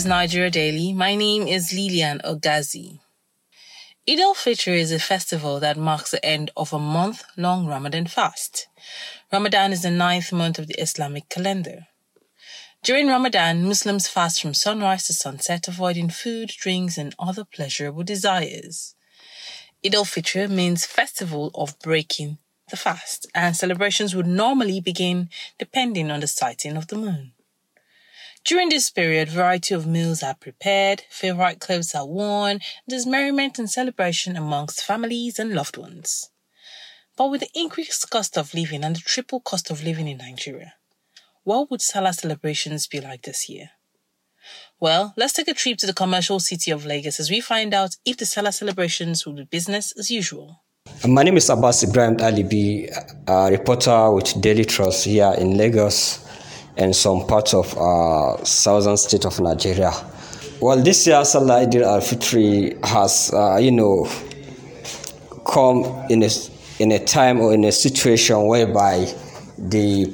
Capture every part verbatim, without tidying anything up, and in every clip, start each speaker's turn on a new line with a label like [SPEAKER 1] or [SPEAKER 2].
[SPEAKER 1] is Nigeria Daily. My name is Lilian Ogazi. Eid al-Fitr is a festival that marks the end of a month-long Ramadan fast. Ramadan is the ninth month of the Islamic calendar. During Ramadan, Muslims fast from sunrise to sunset, avoiding food, drinks, and other pleasurable desires. Eid al-Fitr means festival of breaking the fast, and celebrations would normally begin depending on the sighting of the moon. During this period, variety of meals are prepared, favorite clothes are worn, and there's merriment and celebration amongst families and loved ones. But with the increased cost of living and the triple cost of living in Nigeria, what would Salah celebrations be like this year? Well, let's take a trip to the commercial city of Lagos as we find out if the Salah celebrations will be business as usual.
[SPEAKER 2] My name is Abbas Ibrahim Alibi, a reporter with Daily Trust here in Lagos and some parts of uh, southern state of Nigeria. Well, this year Salah Eid al-Fitr has, uh, you know, come in a, in a time or in a situation whereby the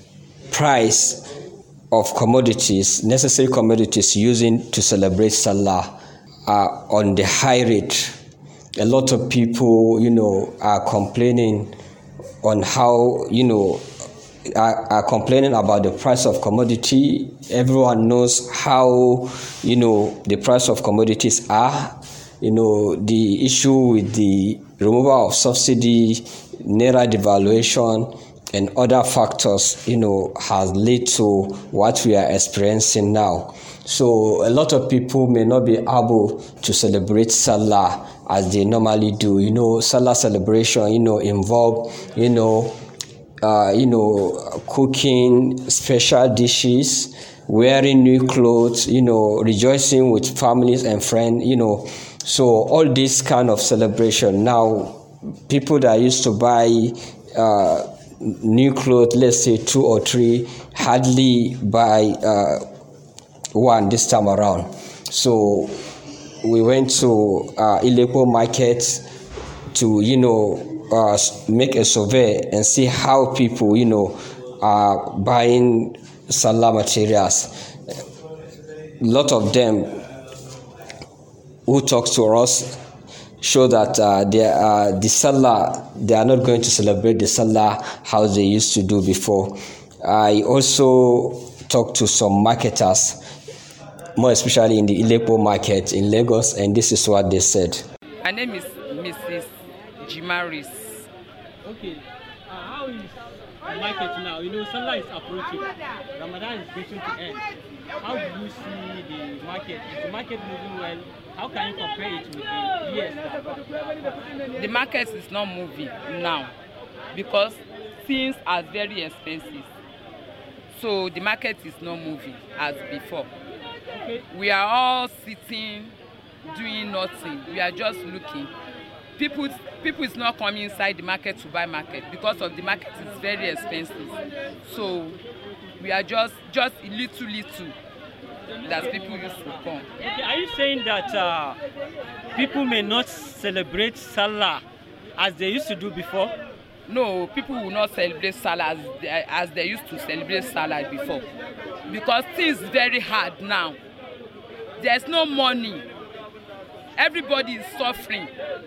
[SPEAKER 2] price of commodities, necessary commodities using to celebrate Salah are on the high rate. A lot of people, you know, are complaining on how, you know, are, are complaining about the price of commodity. Everyone knows how, you know, the price of commodities are. You know, the issue with the removal of subsidy, naira devaluation, and other factors, you know, has led to what we are experiencing now. So a lot of people may not be able to celebrate Salah as they normally do. You know, Salah celebration, you know, involve, you know, uh, you know, cooking special dishes, wearing new clothes, you know, rejoicing with families and friends, you know. So all this kind of celebration now, people that used to buy uh, new clothes, let's say two or three, hardly buy uh, one this time around. So we went to uh, Ilepo market to, you know, uh, make a survey and see how people, you know, are buying Salah materials. A lot of them who talk to us show that uh, they are, the Salah, they are not going to celebrate the Salah how they used to do before. I also talked to some marketers, more especially in the Ilepo market in Lagos, and this is what they said.
[SPEAKER 3] My name is Missus Jimaris.
[SPEAKER 4] Okay, uh, how is the market now? You know, Salah is approaching, Ramadan is getting to end. How do you see the market? Is the market moving well? How can you compare it with the years that are?
[SPEAKER 3] The market is not moving now because things are very expensive. So the market is not moving as before.
[SPEAKER 4] Okay.
[SPEAKER 3] We are all sitting, doing nothing. We are just looking. People, people is not coming inside the market to buy market because of the market is very expensive. So we are just, just a little, little that people used to come.
[SPEAKER 4] Okay, are you saying that uh, people may not celebrate Salah as they used to do before?
[SPEAKER 3] No, people will not celebrate Salah as they, as they used to celebrate Salah before. Because things very hard now. There's no money. Everybody is suffering.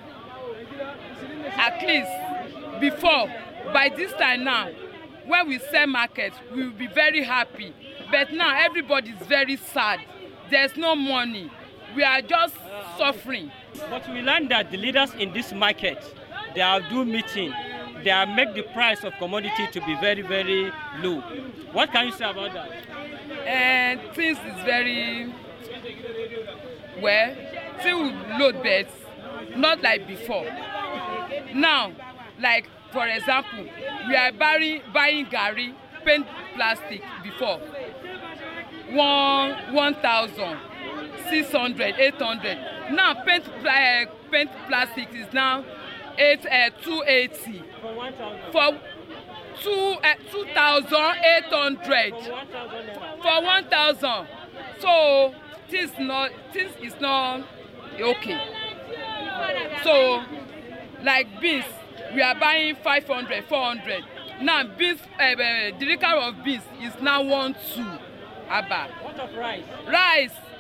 [SPEAKER 3] At least before, by this time now, when we sell market, we will be very happy. But now everybody is very sad. There's no money. We are just suffering.
[SPEAKER 4] But we learned that the leaders in this market, they are do meeting. They are make the price of commodity to be very, very low. What can you say about that?
[SPEAKER 3] And things is very well. Things will load beds, not like before. Now, like for example, we are buying buying gari, paint plastic before. One one thousand, six hundred, eight hundred. Now paint uh, paint plastic is now eight uh, two eighty.
[SPEAKER 4] For one thousand.
[SPEAKER 3] For two uh, two thousand eight hundred. For one thousand. So this not this is not okay. So like beans, we are buying five hundred, four hundred. Now beans, uh, the litre of beans is now one two. Abba.
[SPEAKER 4] What of rice?
[SPEAKER 3] Rice,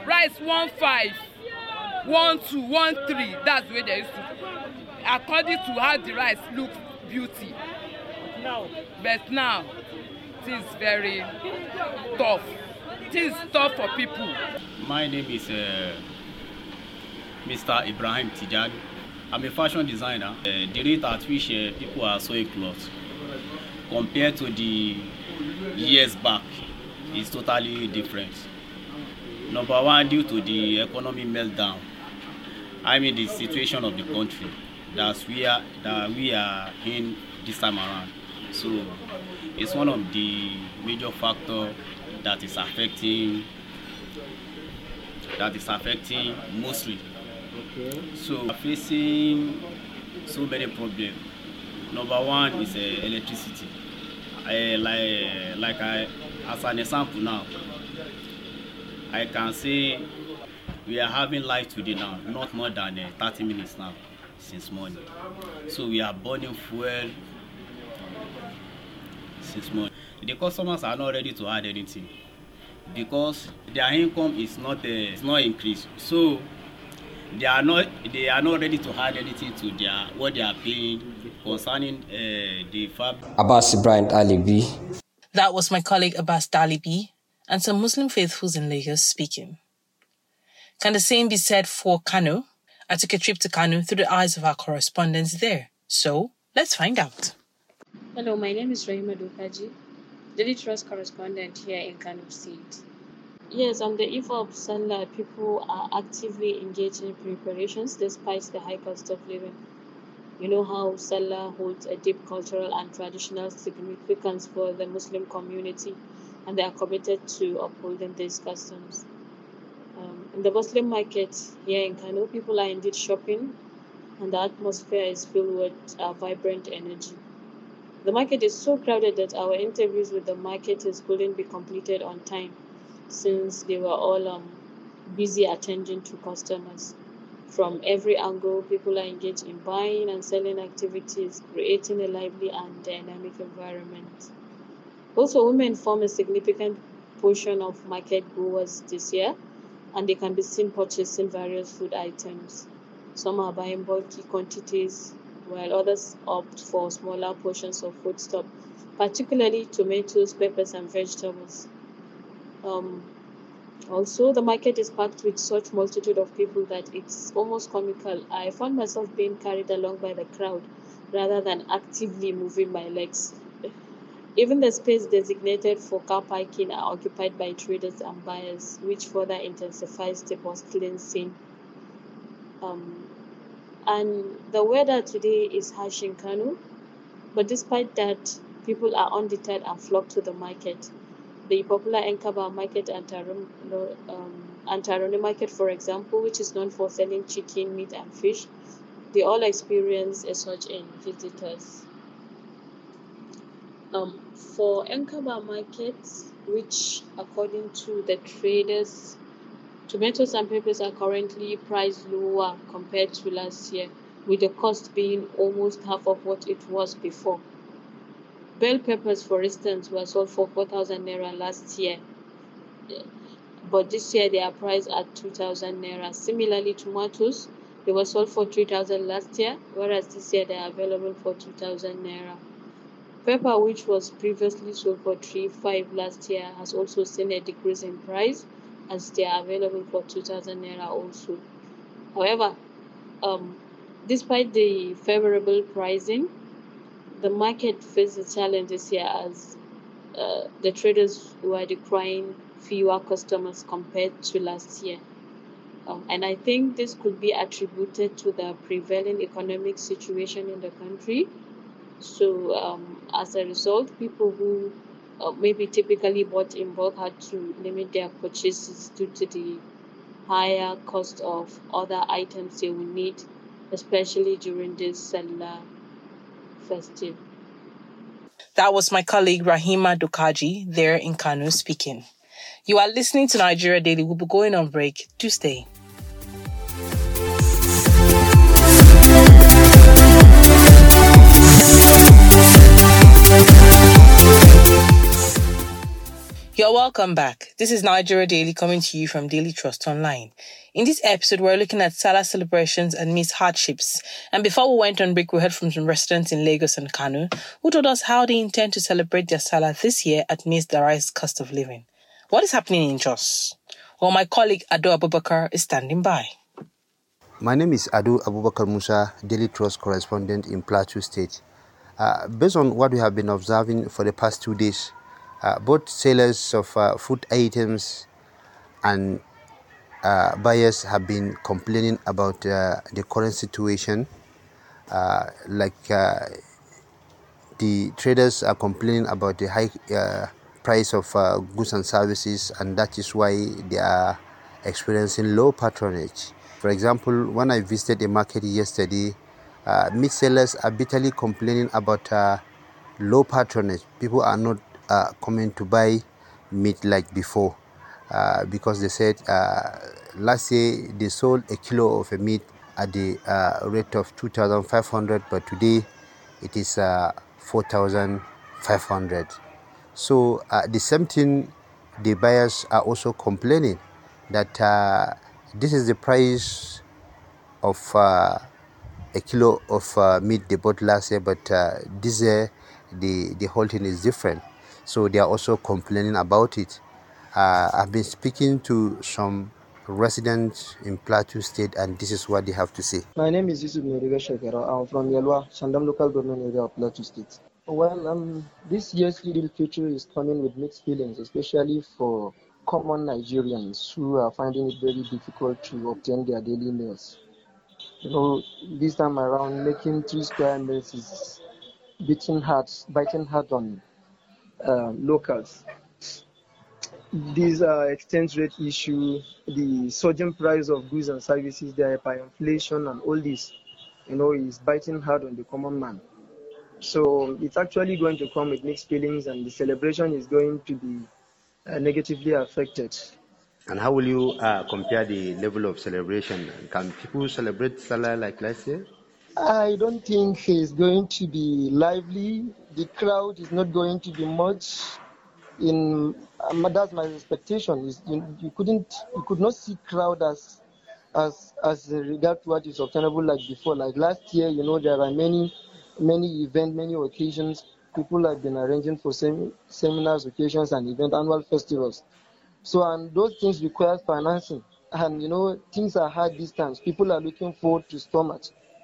[SPEAKER 3] rice one five, one two, one three. That's the way they used to, according to how the rice looks beauty.
[SPEAKER 4] Now,
[SPEAKER 3] But now, it is very tough. It is tough for people.
[SPEAKER 5] My name is uh, Mister Ibrahim Tijani. I'm a fashion designer. Uh, the rate at which uh, people are sewing clothes compared to the years back is totally different. Number one, due to the economy meltdown, I mean the situation of the country that we are that we are in this time around. So it's one of the major factors that is affecting that is affecting mostly.
[SPEAKER 4] okay.
[SPEAKER 5] So we are facing so many problems. Number one is uh, electricity. I, like like I, as an example now, I can say we are having light today now, not more than uh, thirty minutes now since morning. So we are burning fuel since morning. The customers are not ready to add anything because their income is not uh, is not increased. So they are not they are not ready to add anything to their what they are paying concerning uh, the fab.
[SPEAKER 2] Abbas Ibrahim Ali B.
[SPEAKER 1] That was my colleague Abbas Dalibi and some Muslim faithfuls in Lagos speaking. Can the same be said for Kano? I took a trip to Kano through the eyes of our correspondents there. So, let's find out.
[SPEAKER 6] Hello, my name is Rahima Dukaji, Daily Trust correspondent here in Kano State. Yes, on the eve of Salah, people are actively engaged in preparations despite the high cost of living. You know how Salah holds a deep cultural and traditional significance for the Muslim community, and they are committed to upholding these customs. Um, in the Muslim market here in Kano, people are indeed shopping, and the atmosphere is filled with uh, vibrant energy. The market is so crowded that our interviews with the marketers couldn't be completed on time, since they were all um, busy attending to customers. From every angle, people are engaged in buying and selling activities, creating a lively and dynamic environment. Also, women form a significant portion of market goers this year, and they can be seen purchasing various food items. Some are buying bulky quantities, while others opt for smaller portions of foodstuff, particularly tomatoes, peppers, and vegetables. Um, also, the market is packed with such multitude of people that it's almost comical. I found myself being carried along by the crowd rather than actively moving my legs. Even the space designated for car parking are occupied by traders and buyers, which further intensifies the bustling scene. Um, and the weather today is harsh in Kano, but despite that, people are undeterred and flock to the market. The popular Enkaba market and Taroni um, and Taroni market, for example, which is known for selling chicken, meat, and fish, they all experience a surge in visitors. Um, for Enkaba markets, which according to the traders, tomatoes and peppers are currently priced lower compared to last year, with the cost being almost half of what it was before. Bell peppers, for instance, were sold for four thousand naira last year, but this year they are priced at two thousand naira. Similarly, tomatoes, they were sold for three thousand last year, whereas this year they are available for two thousand naira. Pepper, which was previously sold for three thousand five hundred last year, has also seen a decrease in price, as they are available for two thousand naira also. However, um, despite the favorable pricing, the market faced a challenge this year as uh, the traders were decrying fewer customers compared to last year. Um, and I think this could be attributed to the prevailing economic situation in the country. So um, as a result, people who uh, maybe typically bought in bulk had to limit their purchases due to the higher cost of other items they will need, especially during this Salah festive.
[SPEAKER 1] That was my colleague Rahima Dukaji there in Kano speaking. You are listening to Nigeria Daily. We'll be going on break. Do stay. You're welcome. Welcome back. This is Nigeria Daily coming to you from Daily Trust Online. In this episode, we're looking at Salah celebrations and missed hardships. And before we went on break, we heard from some residents in Lagos and Kano who told us how they intend to celebrate their Salah this year amidst the rising cost of living. What is happening in Jos? Well, my colleague Ado Abubakar is standing by.
[SPEAKER 7] My name is Ado Abubakar Musa, Daily Trust correspondent in Plateau State. Uh, based on what we have been observing for the past two days, uh, both sellers of uh, food items and uh, buyers have been complaining about uh, the current situation. Uh, like uh, the traders are complaining about the high uh, price of uh, goods and services, and that is why they are experiencing low patronage. For example, when I visited a market yesterday, uh, meat sellers are bitterly complaining about uh, low patronage. People are not uh, coming to buy meat like before uh, because they said uh, last year they sold a kilo of a meat at the uh, rate of two thousand five hundred, but today it is uh, four thousand five hundred. So uh, the same thing, the buyers are also complaining that uh, this is the price of uh, a kilo of uh, meat they bought last year, but uh, this year the, the whole thing is different. So they are also complaining about it. Uh, I've been speaking to some residents in Plateau State, and this is what they have to say.
[SPEAKER 8] My name is Yusuf Noriga Shekera. I'm from Yelwa, Shandam local government area of Plateau State. Well, um, this year's Eid al-Fitr is coming with mixed feelings, especially for common Nigerians who are finding it very difficult to obtain their daily meals. You know, this time around, making three square meals is beating hard, biting hard on uh, locals. These uh, exchange rate issue, the surging price of goods and services, the hyperinflation and all this, you know, is biting hard on the common man. So it's actually going to come with mixed feelings, and the celebration is going to be uh, negatively affected.
[SPEAKER 7] And how will you uh, compare the level of celebration? Can people celebrate Salah like last year?
[SPEAKER 8] I don't think it's going to be lively. The crowd is not going to be much. In um, that's my expectation. Is you, you couldn't, you could not see crowd as, as as regard to what is obtainable like before. Like last year, you know, there are many, many events, many occasions. People have been arranging for sem- seminars, occasions, and event annual festivals. So, and those things require financing, and you know, things are hard these times. People are looking forward to stomach.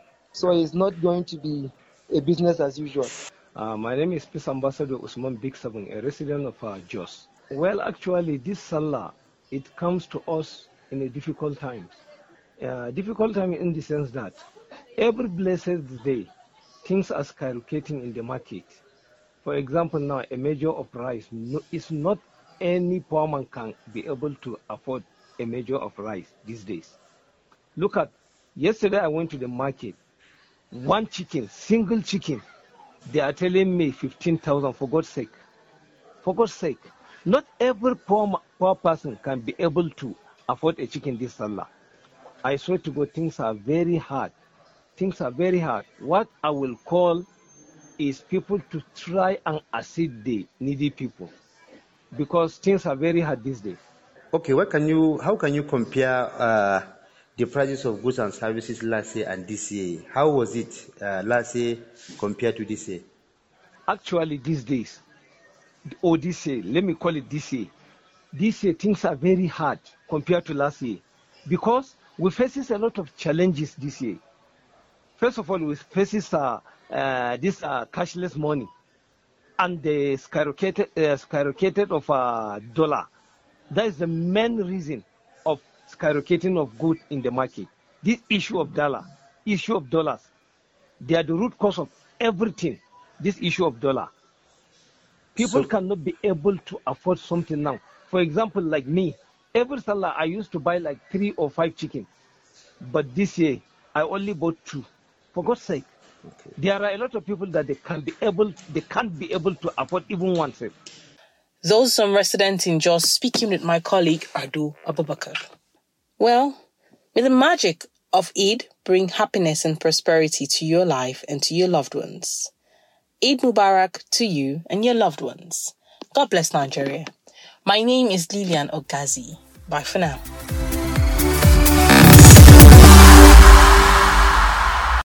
[SPEAKER 8] So it's not going to be a business as usual.
[SPEAKER 9] Uh, my name is Peace Ambassador Usman Big Seven, a resident of uh, Jos. Well, actually, this Salah, it comes to us in a difficult time. Uh, difficult time in the sense that every blessed day, things are skyrocketing in the market. For example, now a measure of rice, no, it's not any poor man can be able to afford a measure of rice these days. Look at, yesterday I went to the market, one chicken, single chicken, they are telling me fifteen thousand, for God's sake. For God's sake. Not every poor, poor person can be able to afford a chicken this Salah. I swear to God, things are very hard. Things are very hard. What I will call is people to try and assist the needy people, because things are very hard these days.
[SPEAKER 7] Okay, what can you? How can you compare uh, the prices of goods and services last year and this year? How was it uh, last year compared to this year?
[SPEAKER 9] Actually, these days, or this year, let me call it this year. This year, things are very hard compared to last year, because we faces a lot of challenges this year. First of all, we faces uh, uh, this uh, cashless money and the skyrocketed, uh, skyrocketed of uh, dollar. That is the main reason of skyrocketing of goods in the market. This issue of dollar, issue of dollars, they are the root cause of everything. This issue of dollar. People so, cannot be able to afford something now. For example, like me, every Salah I used to buy like three or five chicken, but this year I only bought two. For God's sake, okay. There are a lot of people that they can be able, they can't be able to afford even one cent.
[SPEAKER 1] Those some residents in Jos speaking with my colleague Ado Abubakar. Well, may the magic of Eid bring happiness and prosperity to your life and to your loved ones. Eid Mubarak to you and your loved ones. God bless Nigeria. My name is Lilian Ogazi. Bye for now.